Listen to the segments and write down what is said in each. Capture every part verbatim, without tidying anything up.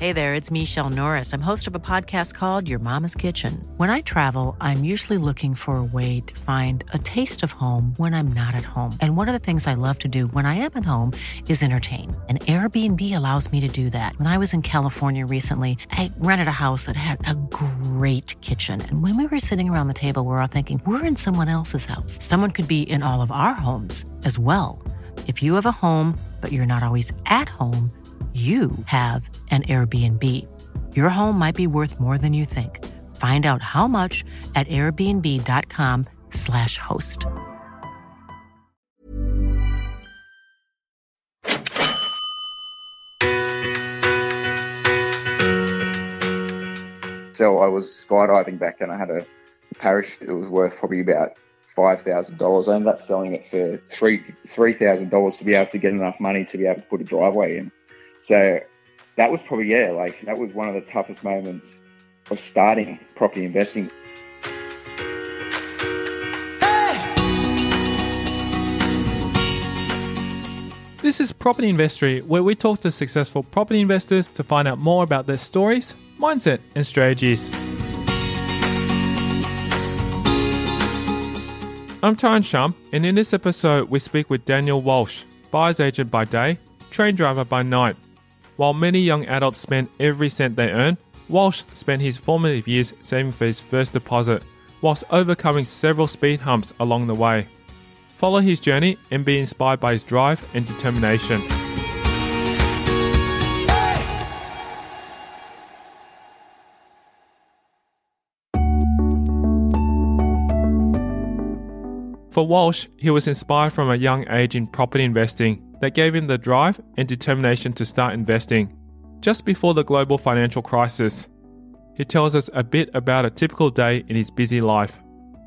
Hey there, it's Michelle Norris. I'm host of a podcast called Your Mama's Kitchen. When I travel, I'm usually looking for a way to find a taste of home when I'm not at home. And one of the things I love to do when I am at home is entertain. And Airbnb allows me to do that. When I was in California recently, I rented a house that had a great kitchen. And when we were sitting around the table, we were all thinking, we're in someone else's house. Someone could be in all of our homes as well. If you have a home, but you're not always at home, you have an Airbnb. Your home might be worth more than you think. Find out how much at airbnb.com slash host. So I was skydiving back then. I had a parachute. It was worth probably about five thousand dollars. I ended up selling it for three three thousand dollars to be able to get enough money to be able to put a driveway in. So that was probably, yeah, like that was one of the toughest moments of starting property investing. This is Property Investory, where we talk to successful property investors to find out more about their stories, mindset, and strategies. I'm Tyron Shum, and in this episode, we speak with Daniel Walsh, buyer's agent by day, train driver by night. While many young adults spend every cent they earn, Walsh spent his formative years saving for his first deposit, whilst overcoming several speed humps along the way. Follow his journey and be inspired by his drive and determination. For Walsh, he was inspired from a young age in property investing that gave him the drive and determination to start investing just before the global financial crisis. He tells us a bit about a typical day in his busy life.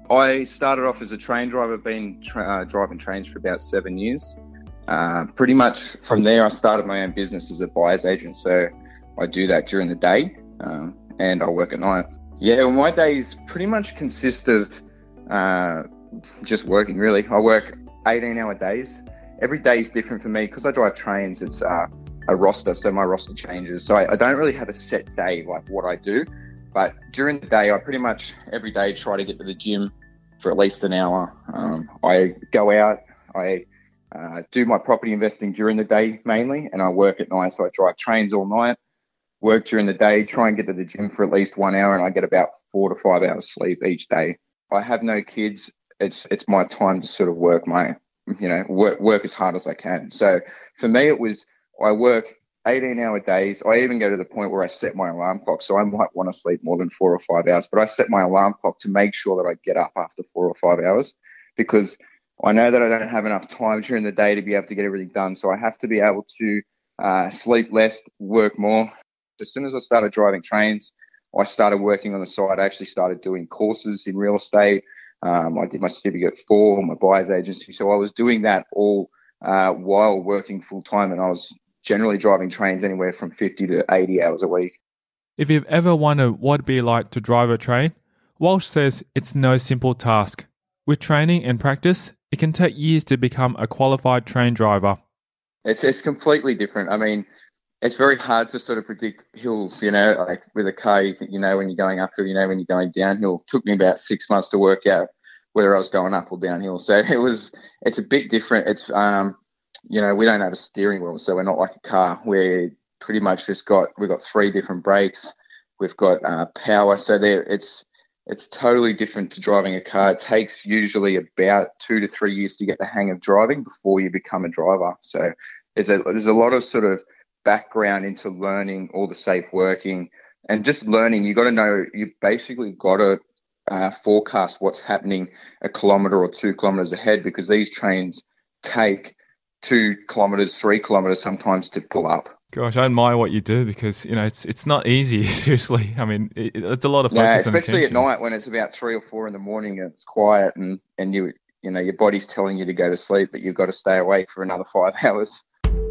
I started off as a train driver, been tra- uh, driving trains for about seven years. Uh, pretty much from there, I started my own business as a buyer's agent. So I do that during the day uh, and I work at night. Yeah, well, my days pretty much consist of uh, just working, really. I work eighteen hour days. Every day is different for me because I drive trains. It's uh, a roster, so my roster changes. So I, I don't really have a set day like what I do. But during the day, I pretty much every day try to get to the gym for at least an hour. Um, I go out, I uh, do my property investing during the day mainly, and I work at night. So I drive trains all night, work during the day, try and get to the gym for at least one hour, and I get about four to five hours sleep each day. I have no kids. It's it's my time to sort of work my, you know, work work as hard as I can. So for me, it was I work eighteen hour days. I even go to the point where I set my alarm clock. So I might want to sleep more than four or five hours, but I set my alarm clock to make sure that I get up after four or five hours because I know that I don't have enough time during the day to be able to get everything done. So I have to be able to uh, sleep less, work more. As soon as I started driving trains, I started working on the side. I actually started doing courses in real estate. Um, I did my certificate four, my buyer's agency. So I was doing that all uh, while working full time, and I was generally driving trains anywhere from fifty to eighty hours a week. If you've ever wondered what it'd be like to drive a train, Walsh says it's no simple task. With training and practice, it can take years to become a qualified train driver. It's it's completely different. I mean, it's very hard to sort of predict hills, you know, like with a car, you think, you know, when you're going uphill, you know, when you're going downhill. It took me about six months to work out whether I was going up or downhill. So it was, it's a bit different. It's, um, you know, we don't have a steering wheel, so we're not like a car. We're pretty much just got, we've got three different brakes. We've got uh, power. So there, it's, it's totally different to driving a car. It takes usually about two to three years to get the hang of driving before you become a driver. So there's a, there's a lot of sort of background into learning all the safe working and just learning. You got to know, you basically got to uh, forecast what's happening a kilometre or two kilometres ahead, because these trains take two kilometres, three kilometres sometimes to pull up. Gosh, I admire what you do, because, you know, it's it's not easy, seriously. I mean, it, it's a lot of focus. Yeah, especially and attention. At night when it's about three or four in the morning and it's quiet and, and you you know, your body's telling you to go to sleep, but you've got to stay awake for another five hours.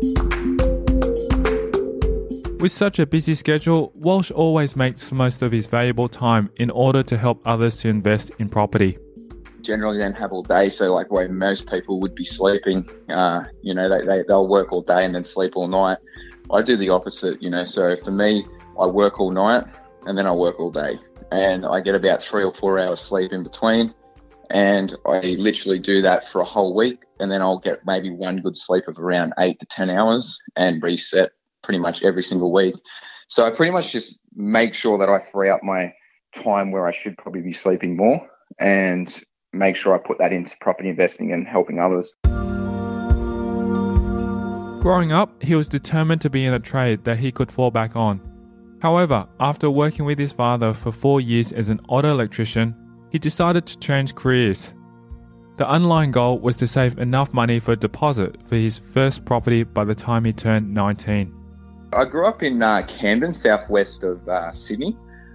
With such a busy schedule, Walsh always makes the most of his valuable time in order to help others to invest in property. Generally don't have all day, so like where most people would be sleeping, uh, you know, they, they, they'll work all day and then sleep all night. I do the opposite, you know, so for me, I work all night and then I work all day. And I get about three or four hours sleep in between. And I literally do that for a whole week. And then I'll get maybe one good sleep of around eight to ten hours and reset pretty much every single week. So I pretty much just make sure that I free up my time where I should probably be sleeping more and make sure I put that into property investing and helping others. Growing up, he was determined to be in a trade that he could fall back on. However, after working with his father for four years as an auto electrician, he decided to change careers. The underlying goal was to save enough money for a deposit for his first property by the time he turned nineteen. I grew up in uh, Camden, southwest of uh, Sydney,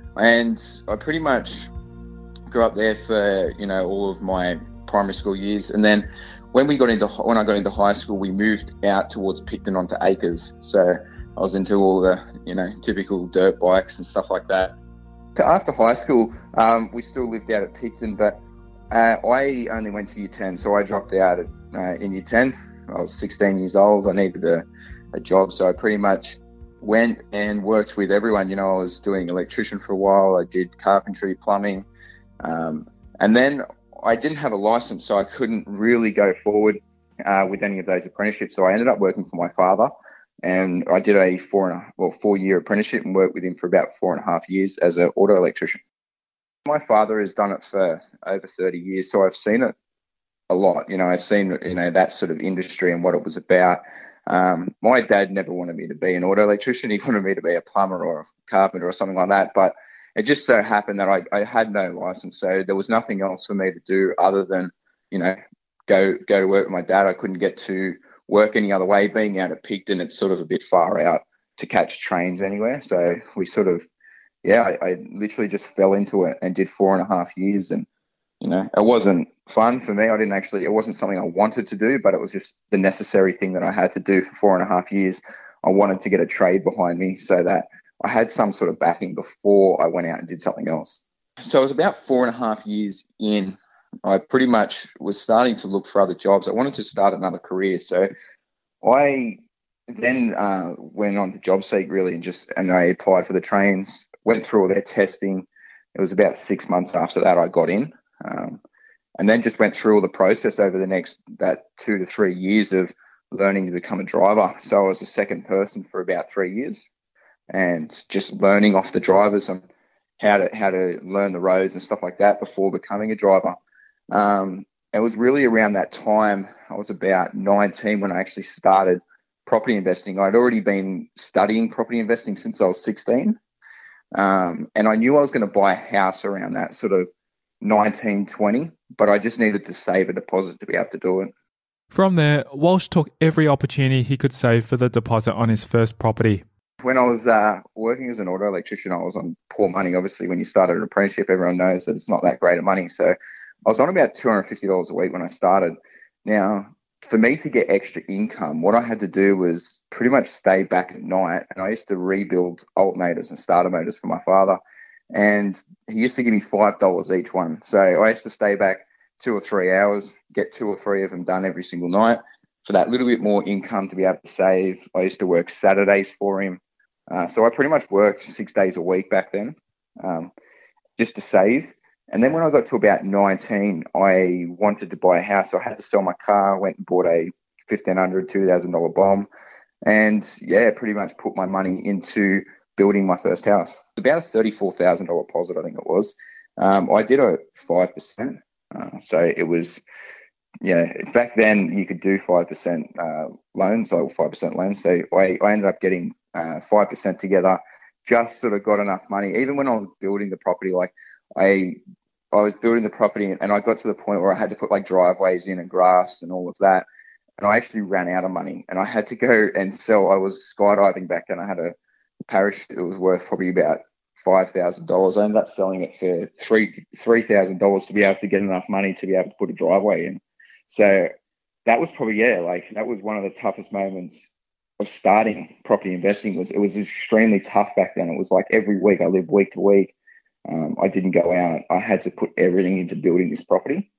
and I pretty much grew up there for, you know, all of my primary school years. And then when we got into when I got into high school, we moved out towards Picton onto Acres. So I was into all the, you know, typical dirt bikes and stuff like that. After high school, um, we still lived out at Picton, but uh, I only went to year ten, so I dropped out at, uh, in year ten. I was sixteen years old. I needed a, a job, so I pretty much went and worked with everyone. You know, I was doing electrician for a while. I did carpentry, plumbing, um, and then I didn't have a license, so I couldn't really go forward uh, with any of those apprenticeships. So I ended up working for my father. And I did a four and a well four year apprenticeship and worked with him for about four and a half years as an auto electrician. My father has done it for over thirty years, so I've seen it a lot. You know, I've seen you know that sort of industry and what it was about. Um, my dad never wanted me to be an auto electrician; he wanted me to be a plumber or a carpenter or something like that. But it just so happened that I, I had no license, so there was nothing else for me to do other than you know go go to work with my dad. I couldn't get to work any other way. Being out at Picton, it's sort of a bit far out to catch trains anywhere. So we sort of, yeah, I, I literally just fell into it and did four and a half years. And, you know, it wasn't fun for me. I didn't actually, it wasn't something I wanted to do, but it was just the necessary thing that I had to do for four and a half years. I wanted to get a trade behind me so that I had some sort of backing before I went out and did something else. So it was about four and a half years in. I pretty much was starting to look for other jobs. I wanted to start another career. So I then uh, went on to JobSeek really and just, and I applied for the trains, went through all their testing. It was about six months after that I got in um, and then just went through all the process over the next, that two to three years of learning to become a driver. So I was the second person for about three years and just learning off the drivers on how to, how to learn the roads and stuff like that before becoming a driver. Um, it was really around that time, I was about nineteen when I actually started property investing. I'd already been studying property investing since I was sixteen. Um, and I knew I was going to buy a house around that sort of nineteen, twenty, but I just needed to save a deposit to be able to do it. From there, Walsh took every opportunity he could save for the deposit on his first property. When I was uh, working as an auto electrician, I was on poor money. Obviously, when you start an apprenticeship, everyone knows that it's not that great of money. So I was on about two hundred fifty dollars a week when I started. Now, for me to get extra income, what I had to do was pretty much stay back at night, and I used to rebuild alternators and starter motors for my father, and he used to give me five dollars each one. So I used to stay back two or three hours, get two or three of them done every single night for that little bit more income to be able to save. I used to work Saturdays for him. Uh, so I pretty much worked six days a week back then um, just to save. And then when I got to about nineteen, I wanted to buy a house. So I had to sell my car, went and bought a fifteen hundred dollars, two thousand dollars bomb. And yeah, pretty much put my money into building my first house. It's about a thirty-four thousand dollars deposit, I think it was. Um, I did a five percent. Uh, so it was, yeah, back then you could do five percent uh, loans, like five percent loans. So I, I ended up getting uh, five percent together, just sort of got enough money. Even when I was building the property, like I I was building the property and I got to the point where I had to put like driveways in and grass and all of that. And I actually ran out of money and I had to go and sell. I was skydiving back then. I had a parachute. It was worth probably about five thousand dollars. I ended up selling it for three three thousand dollars to be able to get enough money to be able to put a driveway in. So that was probably, yeah, like that was one of the toughest moments of starting property investing. Was It was extremely tough back then. It was like every week I lived week to week. Um, I didn't go out. I had to put everything into building this property.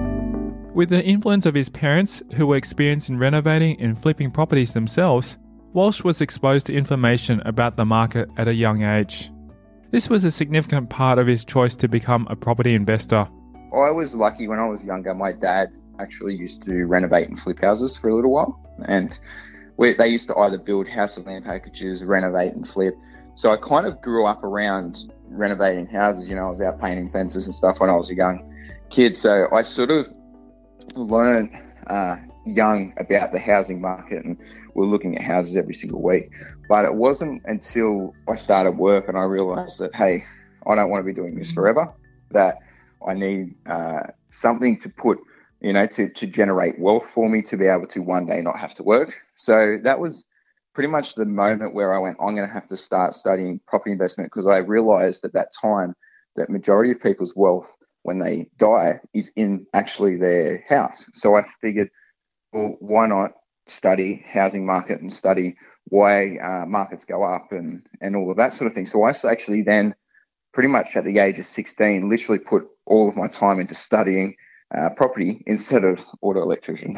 With the influence of his parents, who were experienced in renovating and flipping properties themselves, Walsh was exposed to information about the market at a young age. This was a significant part of his choice to become a property investor. I was lucky when I was younger. My dad actually used to renovate and flip houses for a little while. And we, they used to either build house and land packages, renovate and flip. So I kind of grew up around renovating houses. You know, I was out painting fences and stuff when I was a young kid. So I sort of learned uh, young about the housing market, and we're looking at houses every single week. But it wasn't until I started work and I realised that, hey, I don't want to be doing this forever, that I need uh, something to put, you know, to, to generate wealth for me to be able to one day not have to work. So that was pretty much the moment where I went, I'm going to have to start studying property investment, because I realised at that time that majority of people's wealth when they die is in actually their house. So I figured, well, why not study housing market and study why uh, markets go up and, and all of that sort of thing. So I actually then pretty much at the age of sixteen, literally put all of my time into studying uh, property instead of auto electrician.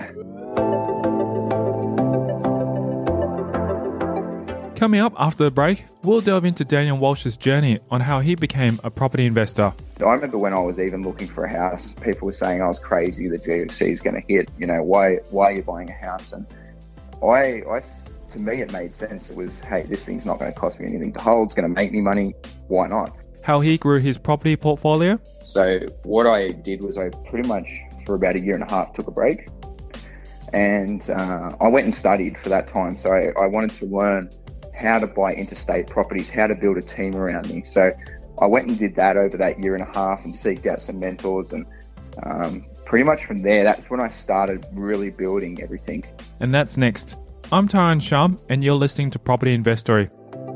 Coming up after the break, we'll delve into Daniel Walsh's journey on how he became a property investor. I remember when I was even looking for a house, people were saying I was crazy, the G F C is going to hit, you know, why why are you buying a house? And I, I, to me, it made sense. It was, hey, this thing's not going to cost me anything to hold, it's going to make me money, why not? How he grew his property portfolio? So what I did was I pretty much, for about a year and a half, took a break. And uh, I went and studied for that time. So I, I wanted to learn how to buy interstate properties, how to build a team around me. So I went and did that over that year and a half and seeked out some mentors. And um, pretty much from there, that's when I started really building everything. And that's next. I'm Tyron Shum, and you're listening to Property Investory.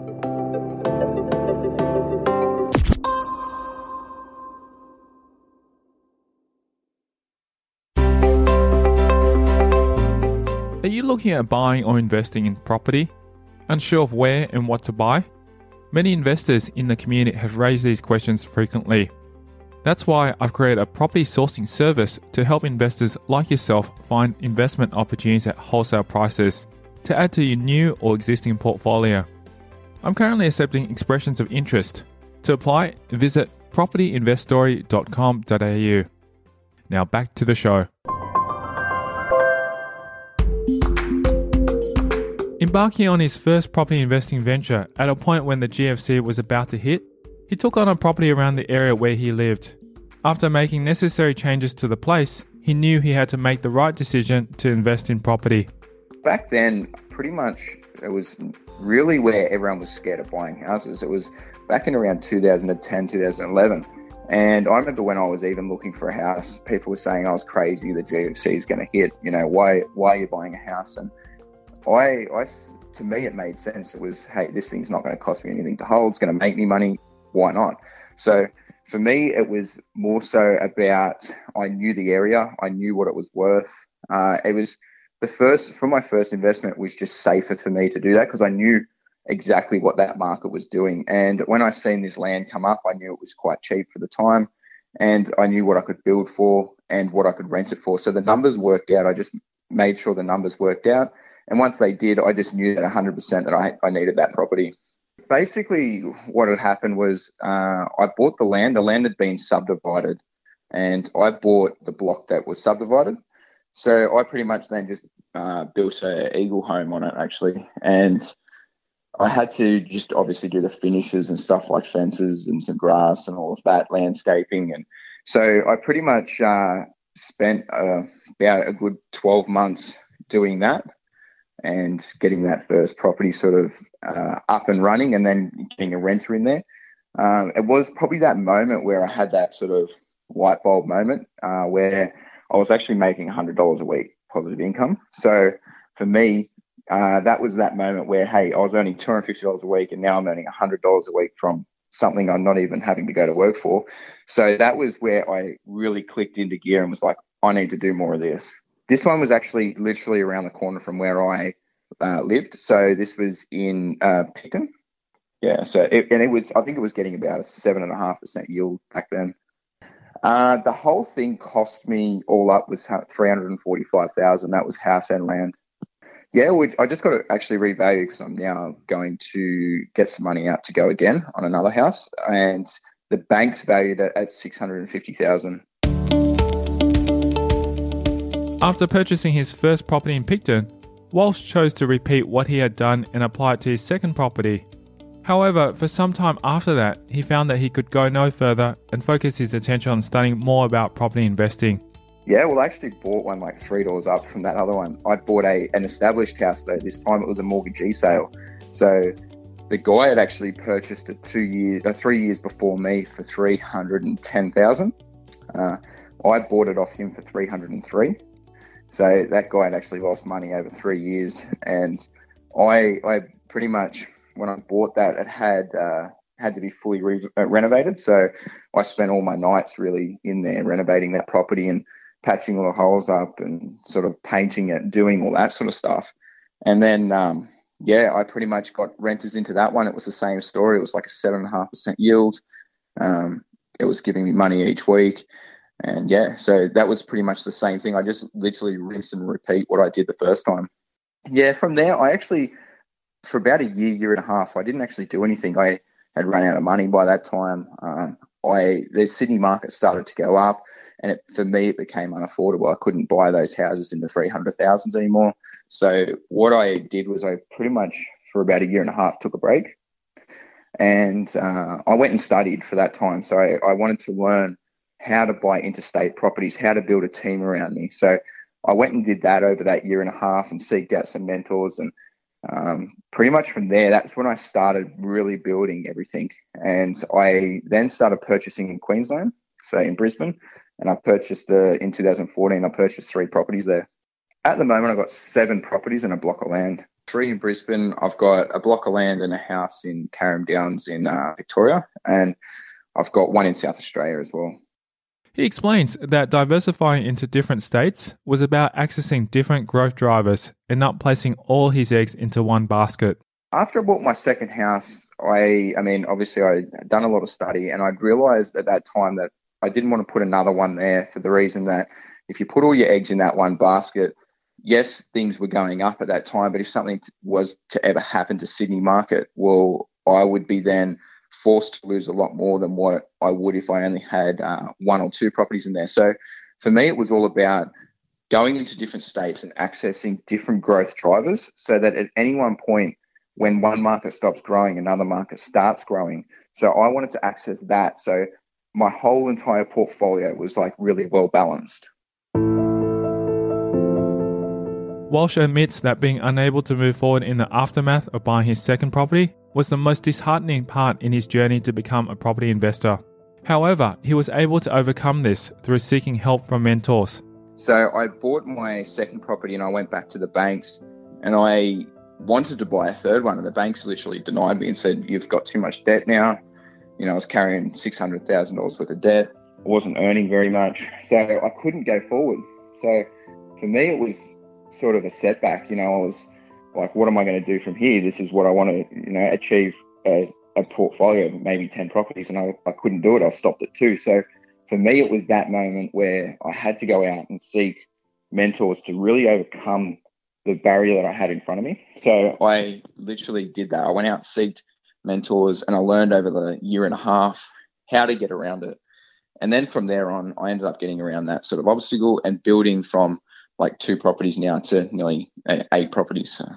Are you looking at buying or investing in property? Unsure of where and what to buy? Many investors in the community have raised these questions frequently. That's why I've created a property sourcing service to help investors like yourself find investment opportunities at wholesale prices to add to your new or existing portfolio. I'm currently accepting expressions of interest. To apply, visit property investory dot com dot a u. Now back to the show. Embarking on his first property investing venture at a point when the G F C was about to hit, he took on a property around the area where he lived. After making necessary changes to the place, he knew he had to make the right decision to invest in property. Back then, pretty much it was really where everyone was scared of buying houses. It was back in around two thousand ten, two thousand eleven. And I remember when I was even looking for a house, people were saying I was crazy, the G F C is going to hit, you know, why, why are you buying a house? And I, I, to me, it made sense. It was, hey, this thing's not going to cost me anything to hold. It's going to make me money. Why not? So for me, it was more so about, I knew the area. I knew what it was worth. Uh, it was the first, for my first investment, was just safer for me to do that because I knew exactly what that market was doing. And when I seen this land come up, I knew it was quite cheap for the time. And I knew what I could build for and what I could rent it for. So the numbers worked out. I just made sure the numbers worked out. And once they did, I just knew that one hundred percent that I, I needed that property. Basically, what had happened was uh, I bought the land. The land had been subdivided, and I bought the block that was subdivided. So I pretty much then just uh, built an eagle home on it, actually. And I had to just obviously do the finishes and stuff like fences and some grass and all of that, landscaping. And so I pretty much uh, spent uh, about a good twelve months doing that, and getting that first property sort of uh, up and running, and then getting a renter in there. Um, it was probably that moment where I had that sort of light bulb moment uh, where I was actually making one hundred dollars a week positive income. So for me, uh, that was that moment where, hey, I was earning two hundred fifty dollars a week, and now I'm earning one hundred dollars a week from something I'm not even having to go to work for. So that was where I really clicked into gear and was like, I need to do more of this. This one was actually literally around the corner from where I uh, lived. So this was in uh, Picton. Yeah, so it, and it was, I think it was getting about a seven and a half percent yield back then. Uh, the whole thing cost me all up was three hundred forty-five thousand dollars. That was house and land. Yeah, we, I just got to actually revalue because I'm now going to get some money out to go again on another house, and the bank's valued it at six hundred fifty thousand dollars. After purchasing his first property in Picton, Walsh chose to repeat what he had done and apply it to his second property. However, for some time after that, he found that he could go no further and focus his attention on studying more about property investing. Yeah, well, I actually bought one like three doors up from that other one. I bought a an established house though. This time it was a mortgagee sale. So the guy had actually purchased it two years, uh, three years before me for three hundred and ten thousand. Uh, I bought it off him for three hundred and three. So that guy had actually lost money over three years, and I I pretty much. When I bought that, it had uh, had to be fully re- uh, renovated. So I spent all my nights really in there renovating that property and patching all the holes up and sort of painting it, doing all that sort of stuff. And then, um, yeah, I pretty much got renters into that one. It was the same story. It was like a seven point five percent yield. Um, it was giving me money each week. And, yeah, so that was pretty much the same thing. I just literally rinse and repeat what I did the first time. Yeah, from there, I actually... For about a year, year and a half, I didn't actually do anything. I had run out of money by that time. Um, I the Sydney market started to go up, and it, for me, it became unaffordable. I couldn't buy those houses in the three hundred thousands anymore. So what I did was I pretty much, for about a year and a half, took a break, and uh, I went and studied for that time. So I, I wanted to learn how to buy interstate properties, how to build a team around me. So I went and did that over that year and a half and seeked out some mentors, and Um, pretty much from there, that's when I started really building everything. And I then started purchasing in Queensland, so in Brisbane, and I purchased uh, in two thousand fourteen, I purchased three properties there. At the moment, I've got seven properties and a block of land. Three in Brisbane, I've got a block of land and a house in Carrum Downs in uh, Victoria, and I've got one in South Australia as well. He explains that diversifying into different states was about accessing different growth drivers and not placing all his eggs into one basket. After I bought my second house, I, I mean, obviously I'd done a lot of study, and I'd realised at that time that I didn't want to put another one there for the reason that if you put all your eggs in that one basket, yes, things were going up at that time, but if something was to ever happen to Sydney market, well, I would be then forced to lose a lot more than what I would if I only had uh, one or two properties in there. So for me, it was all about going into different states and accessing different growth drivers so that at any one point when one market stops growing, another market starts growing. So I wanted to access that. So my whole entire portfolio was like really well balanced. Walsh admits that being unable to move forward in the aftermath of buying his second property was the most disheartening part in his journey to become a property investor. However, he was able to overcome this through seeking help from mentors. So I bought my second property and I went back to the banks and I wanted to buy a third one, and the banks literally denied me and said, "You've got too much debt now." You know, I was carrying six hundred thousand dollars worth of debt. I wasn't earning very much, so I couldn't go forward. So for me, it was sort of a setback. You know, I was like, what am I going to do from here? This is what I want to, you know, achieve a, a portfolio of maybe ten properties, and I, I couldn't do it. I stopped at two. So for me, it was that moment where I had to go out and seek mentors to really overcome the barrier that I had in front of me. So I literally did that. I went out, seeked mentors, and I learned over the year and a half how to get around it. And then from there on, I ended up getting around that sort of obstacle and building from like two properties now to nearly eight properties. So.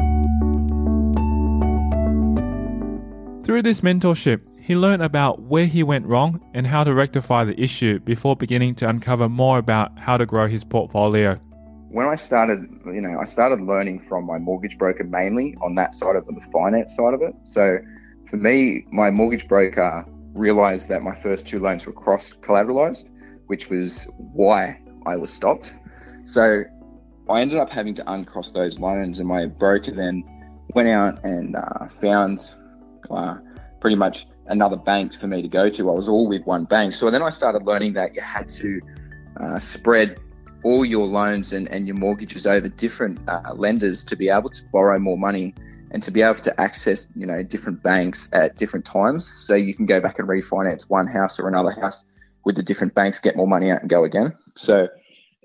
Through this mentorship, he learned about where he went wrong and how to rectify the issue before beginning to uncover more about how to grow his portfolio. When I started, you know, I started learning from my mortgage broker mainly on that side of the finance side of it. So for me, my mortgage broker realized that my first two loans were cross collateralized, which was why I was stopped. So I ended up having to uncross those loans, and my broker then went out and uh, found uh, pretty much another bank for me to go to. I was all with one bank. So then I started learning that you had to uh, spread all your loans and, and your mortgages over different uh, lenders to be able to borrow more money and to be able to access, you know, different banks at different times. So you can go back and refinance one house or another house with the different banks, get more money out and go again. So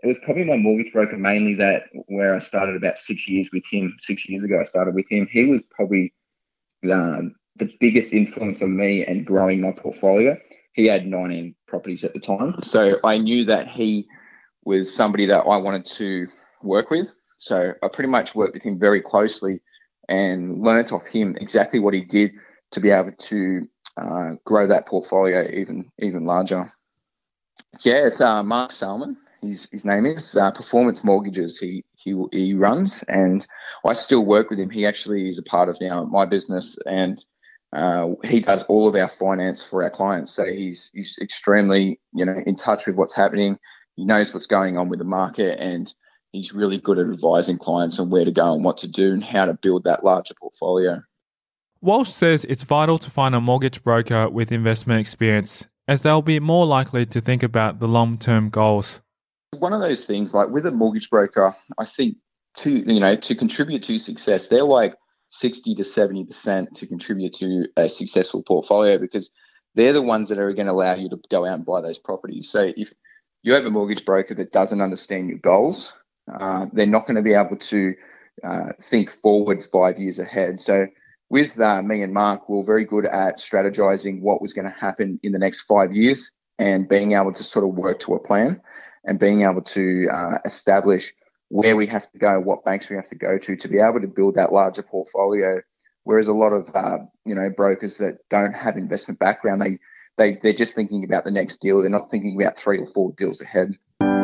it was probably my mortgage broker mainly that where I started about six years with him. Six years ago, I started with him. He was probably the, the biggest influence on me and growing my portfolio. He had nineteen properties at the time. So I knew that he was somebody that I wanted to work with. So I pretty much worked with him very closely and learnt off him exactly what he did to be able to uh, grow that portfolio even even larger. Yeah, it's uh, Mark Salmon. His his name is uh, Performance Mortgages. He he he runs, and I still work with him. He actually is a part of now my business, and uh, he does all of our finance for our clients. So he's he's extremely you know in touch with what's happening. He knows what's going on with the market, and he's really good at advising clients on where to go and what to do and how to build that larger portfolio. Walsh says it's vital to find a mortgage broker with investment experience, as they'll be more likely to think about the long-term goals. One of those things, like with a mortgage broker, I think to you know to contribute to success, they're like sixty to seventy percent to contribute to a successful portfolio, because they're the ones that are going to allow you to go out and buy those properties. So if you have a mortgage broker that doesn't understand your goals, uh, they're not going to be able to uh, think forward five years ahead. So with uh, me and Mark, we we're very good at strategizing what was going to happen in the next five years and being able to sort of work to a plan and being able to uh, establish where we have to go, what banks we have to go to to be able to build that larger portfolio. Whereas a lot of uh, you know brokers that don't have investment background, they they they're just thinking about the next deal. They're not thinking about three or four deals ahead.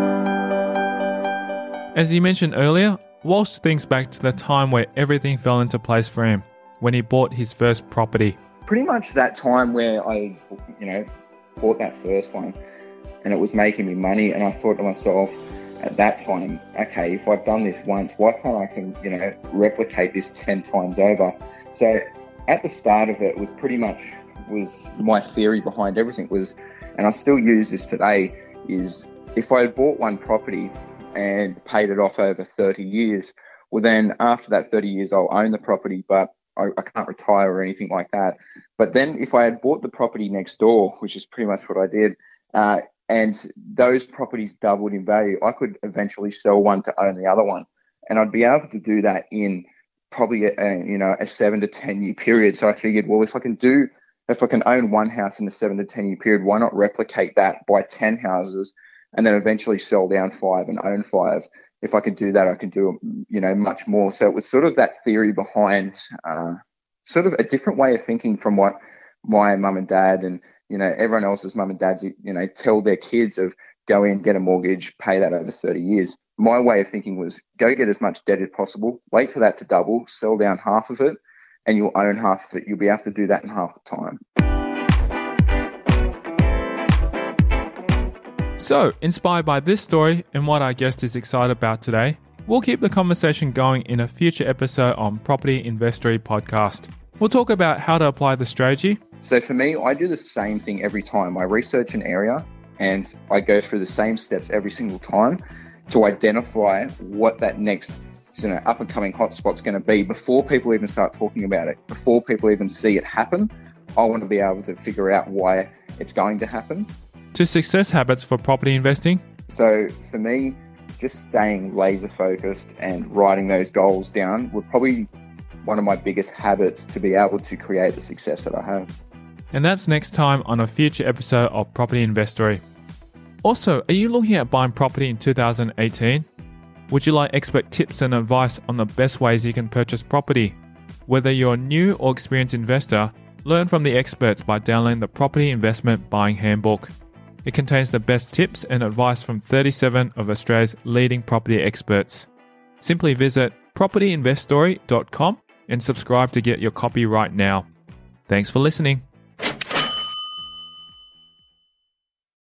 As you mentioned earlier, Walsh thinks back to the time where everything fell into place for him when he bought his first property. Pretty much that time where I, you know, bought that first one, and it was making me money, and I thought to myself at that time, okay, if I've done this once, why can't I can, you know, replicate this ten times over? So at the start of it was pretty much was my theory behind everything was, and I still use this today, is if I had bought one property and paid it off over thirty years, well then after that thirty years I'll own the property, but I, I can't retire or anything like that. But then if I had bought the property next door, which is pretty much what I did, uh, and those properties doubled in value, I could eventually sell one to own the other one. And I'd be able to do that in probably a, a, you know, a seven to ten year period. So I figured, well, if I can do, if I can own one house in a seven to ten year period, why not replicate that by ten houses and then eventually sell down five and own five? If I could do that, I could do, you know, much more. So it was sort of that theory behind uh, sort of a different way of thinking from what my mum and dad and, you know, everyone else's mum and dads, you know, tell their kids of go in, get a mortgage, pay that over thirty years. My way of thinking was go get as much debt as possible, wait for that to double, sell down half of it, and you'll own half of it. You'll be able to do that in half the time. So, inspired by this story and what our guest is excited about today, we'll keep the conversation going in a future episode on Property Investory Podcast. We'll talk about how to apply the strategy. So for me, I do the same thing every time. I research an area and I go through the same steps every single time to identify what that next you know, up and coming hotspot's going to be before people even start talking about it, before people even see it happen. I want to be able to figure out why it's going to happen. To success habits for property investing. So for me, just staying laser focused and writing those goals down were probably one of my biggest habits to be able to create the success that I have. And that's next time on a future episode of Property Investory. Also, are you looking at buying property in two thousand eighteen? Would you like expert tips and advice on the best ways you can purchase property? Whether you're a new or experienced investor, learn from the experts by downloading the Property Investment Buying Handbook. It contains the best tips and advice from thirty-seven of Australia's leading property experts. Simply visit property investory dot com and subscribe to get your copy right now. Thanks for listening.